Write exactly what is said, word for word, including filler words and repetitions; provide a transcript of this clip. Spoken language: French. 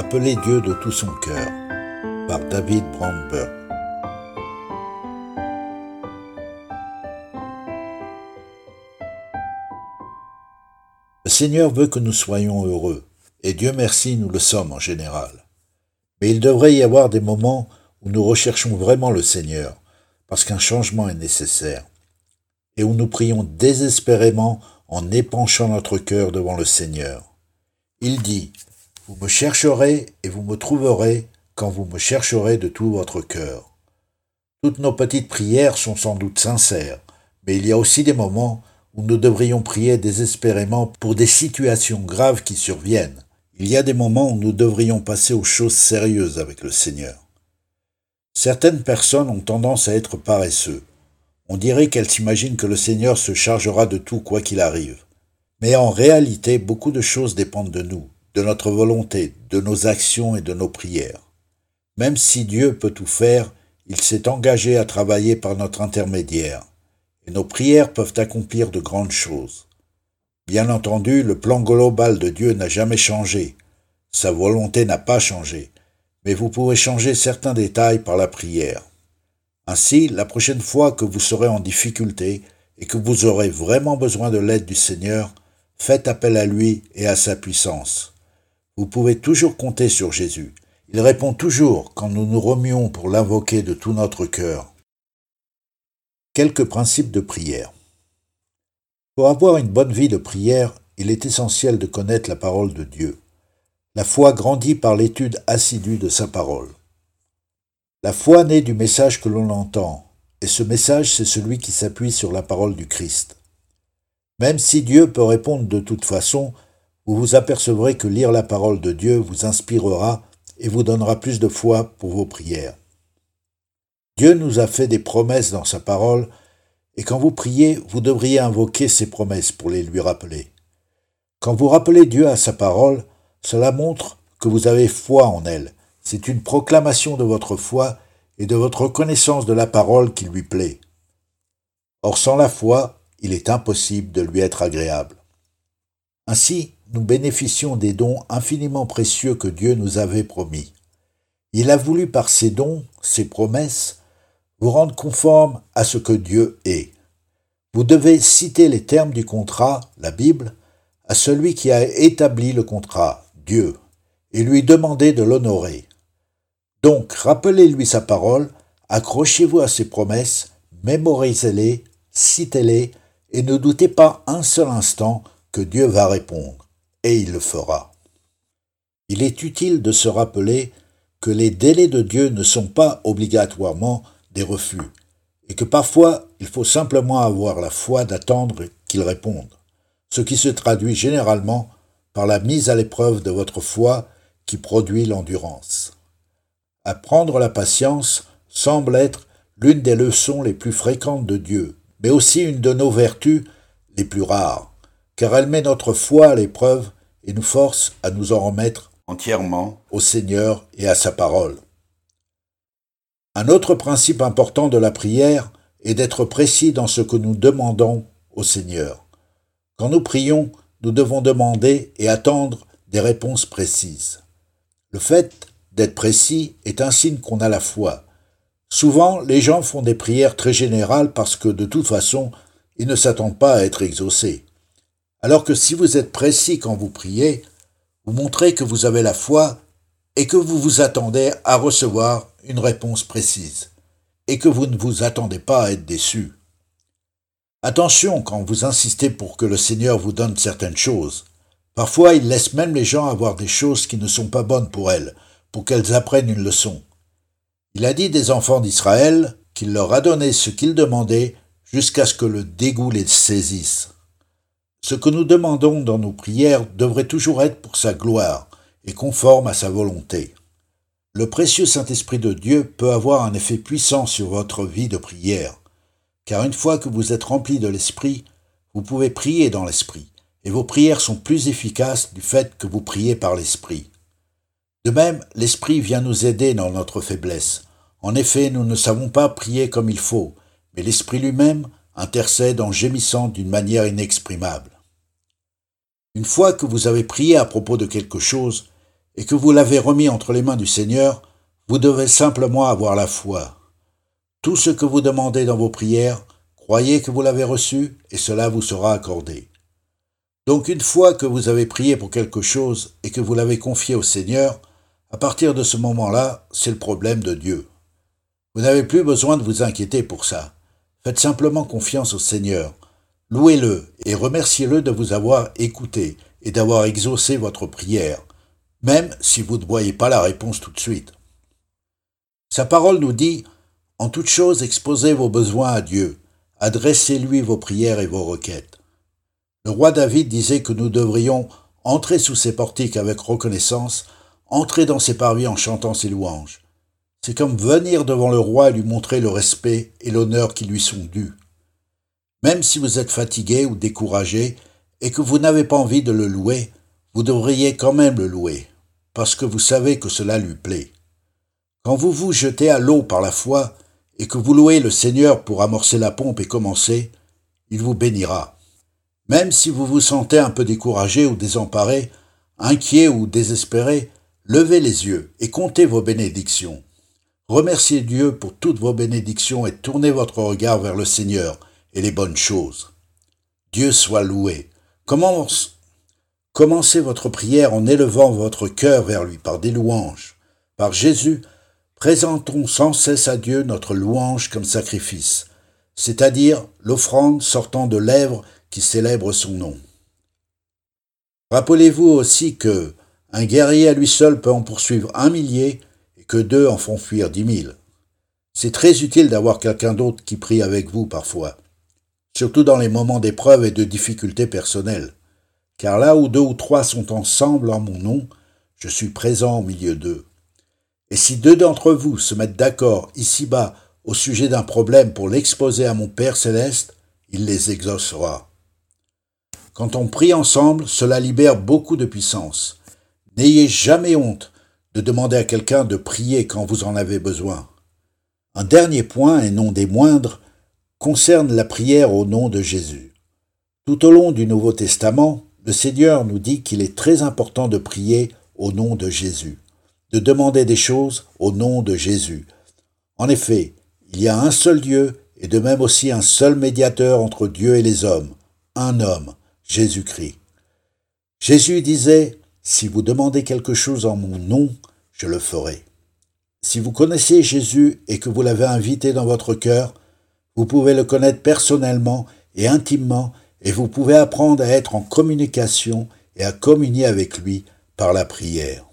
Appeler Dieu de tout son cœur, par David Brandberg. Le Seigneur veut que nous soyons heureux, et Dieu merci, nous le sommes en général. Mais il devrait y avoir des moments où nous recherchons vraiment le Seigneur, parce qu'un changement est nécessaire, et où nous prions désespérément en épanchant notre cœur devant le Seigneur. Il dit « Vous me chercherez et vous me trouverez quand vous me chercherez de tout votre cœur. » Toutes nos petites prières sont sans doute sincères, mais il y a aussi des moments où nous devrions prier désespérément pour des situations graves qui surviennent. Il y a des moments où nous devrions passer aux choses sérieuses avec le Seigneur. Certaines personnes ont tendance à être paresseux. On dirait qu'elles s'imaginent que le Seigneur se chargera de tout quoi qu'il arrive. Mais en réalité, beaucoup de choses dépendent de nous, de notre volonté, de nos actions et de nos prières. Même si Dieu peut tout faire, il s'est engagé à travailler par notre intermédiaire. Et nos prières peuvent accomplir de grandes choses. Bien entendu, le plan global de Dieu n'a jamais changé. Sa volonté n'a pas changé. Mais vous pouvez changer certains détails par la prière. Ainsi, la prochaine fois que vous serez en difficulté et que vous aurez vraiment besoin de l'aide du Seigneur, faites appel à lui et à sa puissance. Vous pouvez toujours compter sur Jésus. Il répond toujours quand nous nous remuons pour l'invoquer de tout notre cœur. Quelques principes de prière. Pour avoir une bonne vie de prière, il est essentiel de connaître la parole de Dieu. La foi grandit par l'étude assidue de sa parole. La foi naît du message que l'on entend, et ce message, c'est celui qui s'appuie sur la parole du Christ. Même si Dieu peut répondre de toute façon, vous vous apercevrez que lire la parole de Dieu vous inspirera et vous donnera plus de foi pour vos prières. Dieu nous a fait des promesses dans sa parole, et quand vous priez, vous devriez invoquer ces promesses pour les lui rappeler. Quand vous rappelez Dieu à sa parole, cela montre que vous avez foi en elle. C'est une proclamation de votre foi et de votre reconnaissance de la parole qui lui plaît. Or, sans la foi, il est impossible de lui être agréable. Ainsi, nous bénéficions des dons infiniment précieux que Dieu nous avait promis. Il a voulu par ces dons, ces promesses, vous rendre conforme à ce que Dieu est. Vous devez citer les termes du contrat, la Bible, à celui qui a établi le contrat, Dieu, et lui demander de l'honorer. Donc, rappelez-lui sa parole, accrochez-vous à ses promesses, mémorisez-les, citez-les, et ne doutez pas un seul instant que Dieu va répondre, et il le fera. Il est utile de se rappeler que les délais de Dieu ne sont pas obligatoirement des refus, et que parfois il faut simplement avoir la foi d'attendre qu'il réponde, ce qui se traduit généralement par la mise à l'épreuve de votre foi qui produit l'endurance. Apprendre la patience semble être l'une des leçons les plus fréquentes de Dieu, mais aussi une de nos vertus les plus rares, car elle met notre foi à l'épreuve et nous force à nous en remettre entièrement au Seigneur et à sa parole. Un autre principe important de la prière est d'être précis dans ce que nous demandons au Seigneur. Quand nous prions, nous devons demander et attendre des réponses précises. Le fait d'être précis est un signe qu'on a la foi. Souvent, les gens font des prières très générales parce que, de toute façon, ils ne s'attendent pas à être exaucés. Alors que si vous êtes précis quand vous priez, vous montrez que vous avez la foi et que vous vous attendez à recevoir une réponse précise, et que vous ne vous attendez pas à être déçus. Attention quand vous insistez pour que le Seigneur vous donne certaines choses. Parfois, il laisse même les gens avoir des choses qui ne sont pas bonnes pour elles, pour qu'elles apprennent une leçon. Il a dit des enfants d'Israël qu'il leur a donné ce qu'ils demandaient jusqu'à ce que le dégoût les saisisse. Ce que nous demandons dans nos prières devrait toujours être pour sa gloire et conforme à sa volonté. Le précieux Saint-Esprit de Dieu peut avoir un effet puissant sur votre vie de prière, car une fois que vous êtes rempli de l'Esprit, vous pouvez prier dans l'Esprit, et vos prières sont plus efficaces du fait que vous priez par l'Esprit. De même, l'Esprit vient nous aider dans notre faiblesse. En effet, nous ne savons pas prier comme il faut, mais l'Esprit lui-même intercède en gémissant d'une manière inexprimable. Une fois que vous avez prié à propos de quelque chose, et que vous l'avez remis entre les mains du Seigneur, vous devez simplement avoir la foi. Tout ce que vous demandez dans vos prières, croyez que vous l'avez reçu et cela vous sera accordé. Donc une fois que vous avez prié pour quelque chose et que vous l'avez confié au Seigneur, à partir de ce moment-là, c'est le problème de Dieu. Vous n'avez plus besoin de vous inquiéter pour ça. Faites simplement confiance au Seigneur. Louez-le et remerciez-le de vous avoir écouté et d'avoir exaucé votre prière, même si vous ne voyez pas la réponse tout de suite. Sa parole nous dit « En toute chose, exposez vos besoins à Dieu, adressez-lui vos prières et vos requêtes. » Le roi David disait que nous devrions entrer sous ses portiques avec reconnaissance, entrer dans ses parvis en chantant ses louanges. C'est comme venir devant le roi et lui montrer le respect et l'honneur qui lui sont dus. Même si vous êtes fatigué ou découragé et que vous n'avez pas envie de le louer, vous devriez quand même le louer, parce que vous savez que cela lui plaît. Quand vous vous jetez à l'eau par la foi et que vous louez le Seigneur pour amorcer la pompe et commencer, il vous bénira. Même si vous vous sentez un peu découragé ou désemparé, inquiet ou désespéré, levez les yeux et comptez vos bénédictions. Remerciez Dieu pour toutes vos bénédictions et tournez votre regard vers le Seigneur et les bonnes choses. Dieu soit loué. Commence, commencez votre prière en élevant votre cœur vers lui par des louanges. Par Jésus, présentons sans cesse à Dieu notre louange comme sacrifice, c'est-à-dire l'offrande sortant de lèvres qui célèbrent son nom. Rappelez-vous aussi que un guerrier à lui seul peut en poursuivre un millier et que deux en font fuir dix mille. C'est très utile d'avoir quelqu'un d'autre qui prie avec vous parfois, surtout dans les moments d'épreuve et de difficultés personnelles, car là où deux ou trois sont ensemble en mon nom, je suis présent au milieu d'eux. Et si deux d'entre vous se mettent d'accord ici-bas au sujet d'un problème pour l'exposer à mon Père céleste, il les exaucera. Quand on prie ensemble, cela libère beaucoup de puissance. N'ayez jamais honte de demander à quelqu'un de prier quand vous en avez besoin. Un dernier point, et non des moindres, concerne la prière au nom de Jésus. Tout au long du Nouveau Testament, le Seigneur nous dit qu'il est très important de prier au nom de Jésus, de demander des choses au nom de Jésus. En effet, il y a un seul Dieu et de même aussi un seul médiateur entre Dieu et les hommes, un homme, Jésus-Christ. Jésus disait « Si vous demandez quelque chose en mon nom, je le ferai ». Si vous connaissez Jésus et que vous l'avez invité dans votre cœur, vous pouvez le connaître personnellement et intimement et vous pouvez apprendre à être en communication et à communier avec lui par la prière.